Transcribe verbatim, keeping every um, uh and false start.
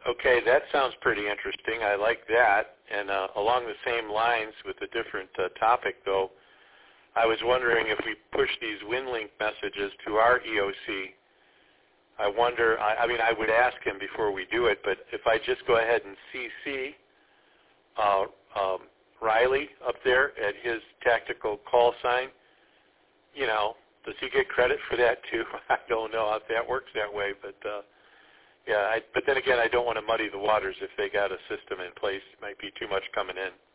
Okay, that sounds pretty interesting. I like that. And uh, along the same lines with a different uh, topic, though, I was wondering if we push these WinLink messages to our E O C. I wonder, I, I mean, I would ask him before we do it, but if I just go ahead and C C uh, um, Riley up there at his tactical call sign, you know, does he get credit for that too? I don't know if that works that way, but uh, yeah. I, but then again, I don't want to muddy the waters if they got a system in place. It might be too much coming in.